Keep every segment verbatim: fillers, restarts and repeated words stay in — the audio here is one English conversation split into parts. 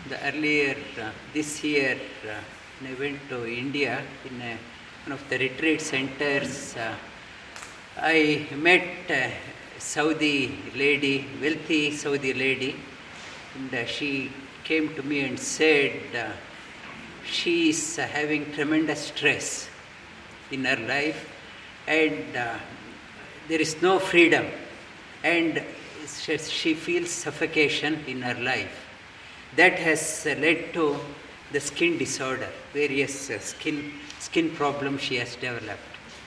the earlier, uh, this year, uh, when I went to India in a, one of the retreat centers, uh, I met a Saudi lady, wealthy Saudi lady, and uh, she came to me and said uh, she is uh, having tremendous stress in her life, and uh, there is no freedom, and she feels suffocation in her life. That has uh, led to the skin disorder, various uh, skin skin problems she has developed.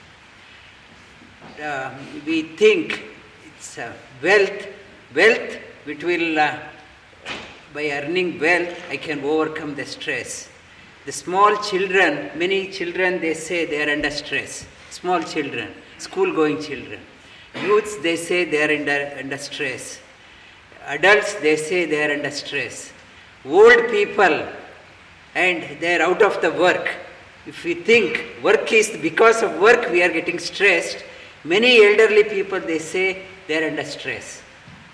Uh, we think it's uh, wealth, wealth which will, uh, by earning wealth, I can overcome the stress. The small children, many children, they say they are under stress. Small children, school-going children. Youths, they say they are under, under stress. Adults, they say they are under stress. Old people, and they are out of the work. If we think work is, because of work we are getting stressed, many elderly people, they say they are under stress.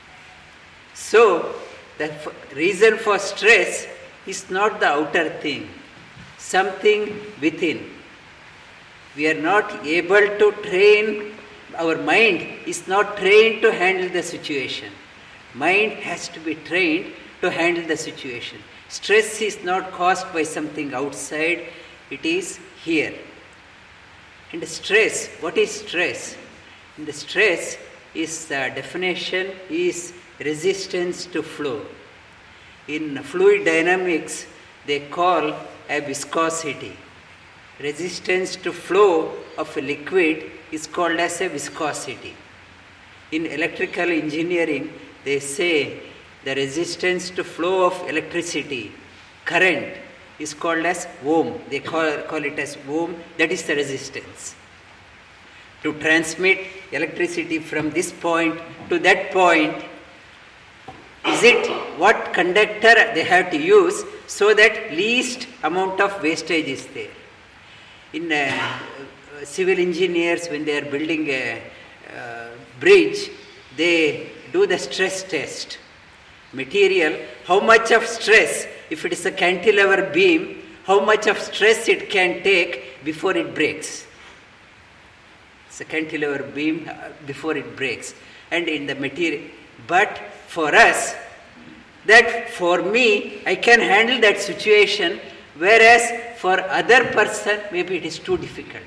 So, the f- reason for stress is not the outer thing, something within. We are not able to train, our mind is not trained to handle the situation. Mind has to be trained to handle the situation. Stress is not caused by something outside, it is here. And stress, what is stress? And the stress is, the definition is resistance to flow. In fluid dynamics, they call a viscosity. Resistance to flow of a liquid is called as a viscosity. In electrical engineering, they say the resistance to flow of electricity, current, is called as ohm. They call, call it as ohm. That is the resistance. To transmit electricity from this point to that point, is it what conductor they have to use so that least amount of wastage is there. In uh, civil engineers, when they are building a uh, bridge, they do the stress test. Material, how much of stress, if it is a cantilever beam, how much of stress it can take before it breaks. It's a cantilever beam uh, before it breaks. And in the material, but for us, that for me, I can handle that situation, whereas for other person, maybe it is too difficult.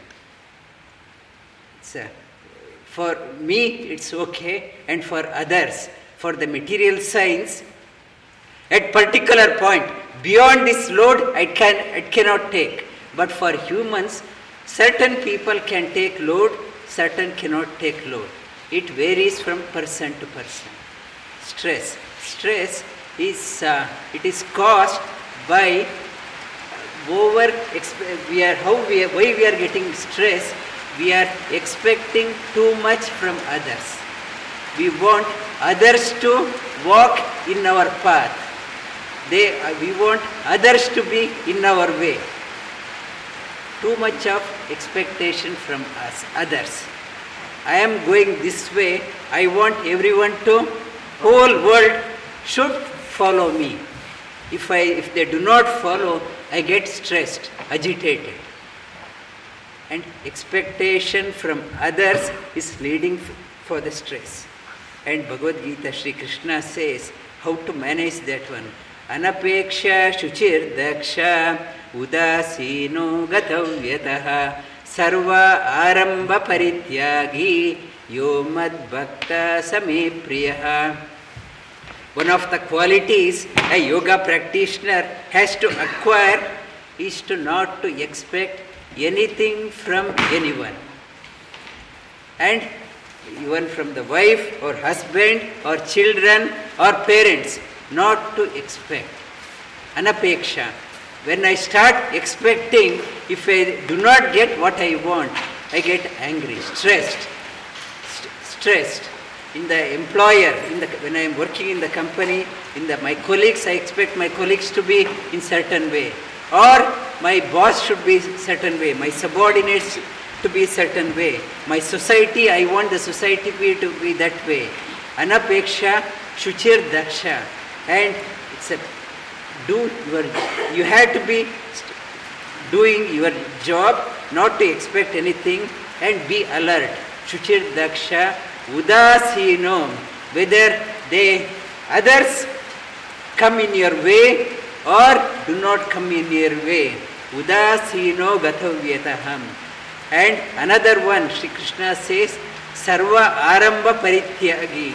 It's a, for me, it's okay, and for others, for the material science, at particular point, beyond this load, I can, I cannot take. But for humans, certain people can take load, certain cannot take load. It varies from person to person. Stress. Stress is, uh, it is caused by over, we are, how we are, why we are getting stress, we are expecting too much from others. We want others to walk in our path. They, uh, we want others to be in our way. Too much of expectation from us, others. I am going this way, I want everyone to, whole world should follow me. If I, if they do not follow, I get stressed, agitated. And expectation from others is leading for the stress. And Bhagavad Gita, Sri Krishna says how to manage that one. Anapeksha shuchir daksha udasino gatavyataha sarva aramba parityagi yomad bhakta same priyaha. One of the qualities a yoga practitioner has to acquire is to not to expect anything from anyone. And even from the wife or husband or children or parents, not to expect. Anapeksha. When I start expecting, if I do not get what I want, I get angry, stressed. St- stressed. In the employer, in the, when I am working in the company, in the, my colleagues, I expect my colleagues to be in certain way. Or my boss should be certain way. My subordinates to be certain way. My society, I want the society to be that way. Anapeksha, shuchir daksha. And it's a do your, you have to be doing your job, not to expect anything, and be alert. Shuchir daksha udasino, whether they, others come in your way or do not come in your way. Udasino gatavyataham. And another one, Sri Krishna says, Sarva Aramba Parityagi.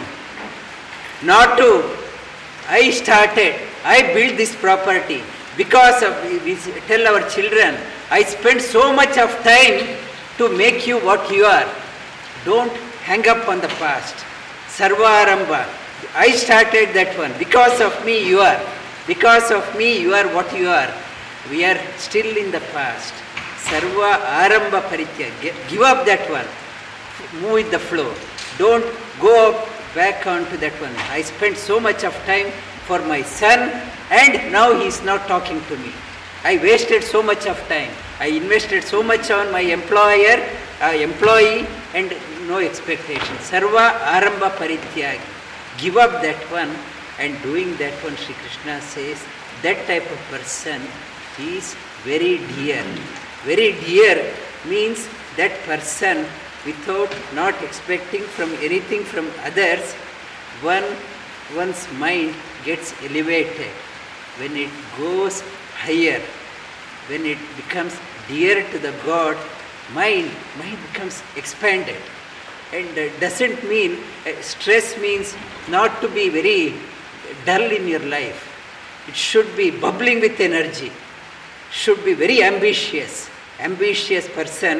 Not to, I started, I built this property. Because of, we tell our children, I spent so much of time to make you what you are. Don't hang up on the past. Sarva Aramba. I started that one. Because of me you are. Because of me you are what you are. We are still in the past. Sarva Aramba Paritya. Give up that one. Move with the flow. Don't go back onto that one. I spent so much of time for my son and now he is not talking to me. I wasted so much of time. I invested so much on my employer, uh, employee and no expectation. Sarva Aramba Parityagi. Give up that one, and doing that one, Sri Krishna says, that type of person is very dear. Very dear means that person, without not expecting from anything from others, one one's mind gets elevated. When it goes higher, when it becomes dear to the God, mind, mind becomes expanded. And uh, doesn't mean, uh, stress means not to be very dull in your life. It should be bubbling with energy. Should be very ambitious. Ambitious person,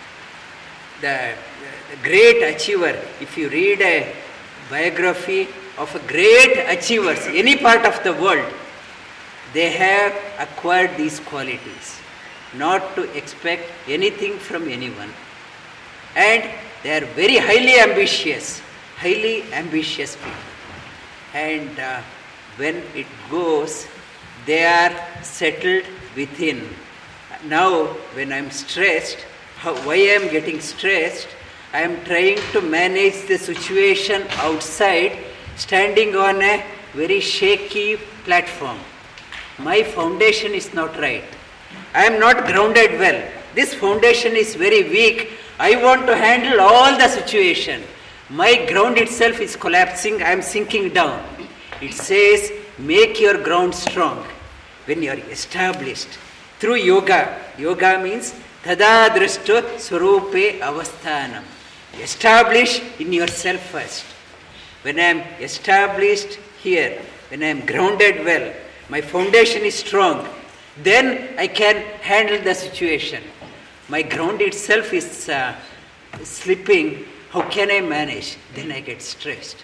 the, the great achiever. If you read a biography of a great achievers, any part of the world, they have acquired these qualities. Not to expect anything from anyone. And they are very highly ambitious. Highly ambitious people. And uh, when it goes, they are settled within. Now, when I am stressed, how, why I am getting stressed? I am trying to manage the situation outside, standing on a very shaky platform. My foundation is not right. I am not grounded well. This foundation is very weak. I want to handle all the situation. My ground itself is collapsing. I am sinking down. It says, make your ground strong. When you are established through yoga. Yoga means tada drashtu swarupe avasthanam. Establish in yourself first. When I am established here, when I am grounded well, my foundation is strong, then I can handle the situation. My ground itself is uh, slipping. How can I manage? Then I get stressed.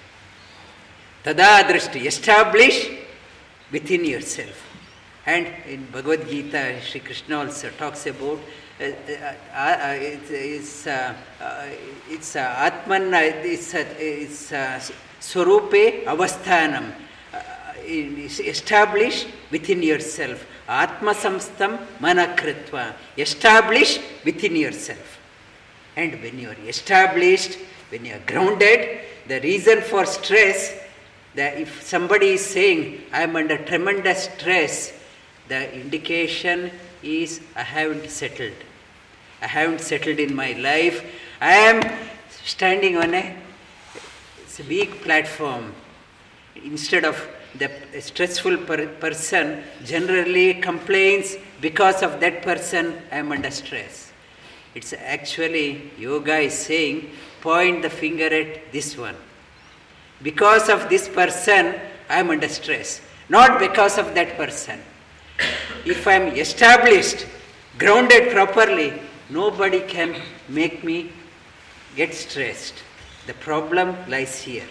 Tada drashti. Establish within yourself. And in Bhagavad Gita, Sri Krishna also talks about uh, uh, uh, it's uh, uh, it's uh, Atman, uh, it's uh, it's uh, Swarupe Avasthanam. Uh, establish within yourself. Atma samstam manakritva. Establish within yourself. And when you are established, when you are grounded, the reason for stress, that if somebody is saying, I am under tremendous stress, the indication is I haven't settled. I haven't settled in my life. I am standing on a, it's a weak platform. Instead of the stressful per person generally complains, because of that person I am under stress. It's actually, yoga is saying, point the finger at this one. Because of this person, I am under stress. Not because of that person. If I am established, grounded properly, nobody can make me get stressed. The problem lies here.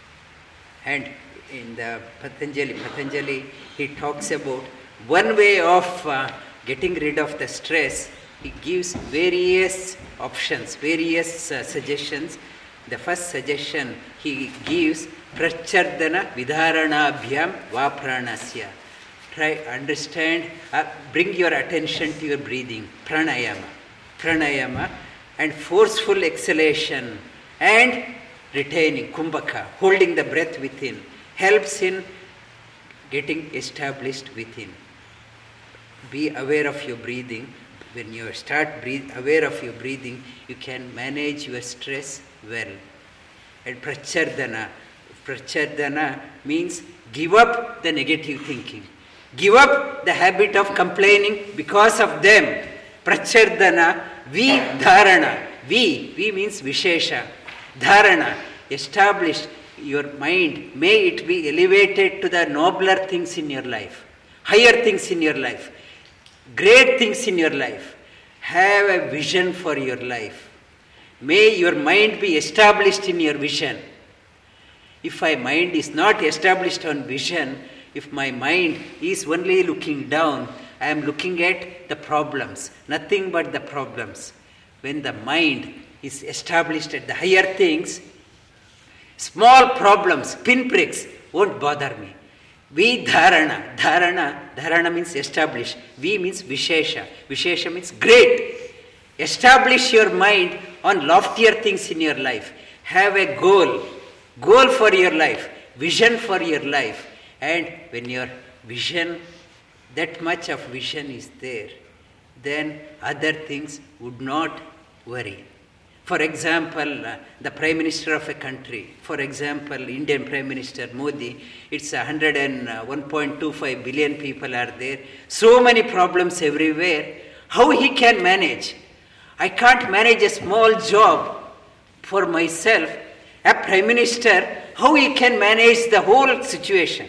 And in the Patanjali, Patanjali, he talks about one way of uh, getting rid of the stress. He gives various options, various uh, suggestions. The first suggestion he gives, prachardana vidharanabhyam vapranasya. Try, understand, uh, bring your attention to your breathing, pranayama, pranayama, and forceful exhalation and retaining, kumbhaka, holding the breath within, helps in getting established within. Be aware of your breathing. When you start breathe, aware of your breathing, you can manage your stress well. And prachardana. Prachardana means give up the negative thinking. Give up the habit of complaining because of them. Prachardana, vi dharana. Vi, vi means vishesha. Dharana, establish your mind. May it be elevated to the nobler things in your life. Higher things in your life. Great things in your life. Have a vision for your life. May your mind be established in your vision. If my mind is not established on vision, if my mind is only looking down, I am looking at the problems, nothing but the problems. When the mind is established at the higher things, small problems, pinpricks, won't bother me. Vi dharana. Dharana. Dharana means establish. Vi means vishesha. Vishesha means great. Establish your mind on loftier things in your life. Have a goal. Goal for your life. Vision for your life. And when your vision, that much of vision is there, then other things would not worry. For example, uh, the Prime Minister of a country, for example, Indian Prime Minister Modi, it's one hundred one point two five billion people are there, so many problems everywhere. How he can manage? I can't manage a small job for myself. A Prime Minister, how he can manage the whole situation?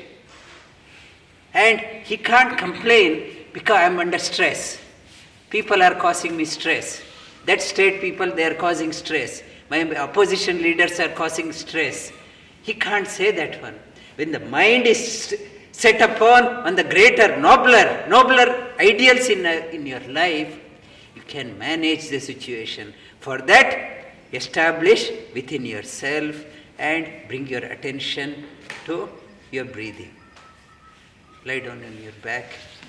And he can't complain because I am under stress. People are causing me stress. That state people, they are causing stress. My opposition leaders are causing stress. He can't say that one. When the mind is set upon on the greater, nobler, nobler ideals in, uh, in your life, you can manage the situation. For that, establish within yourself and bring your attention to your breathing. Lie down on your back.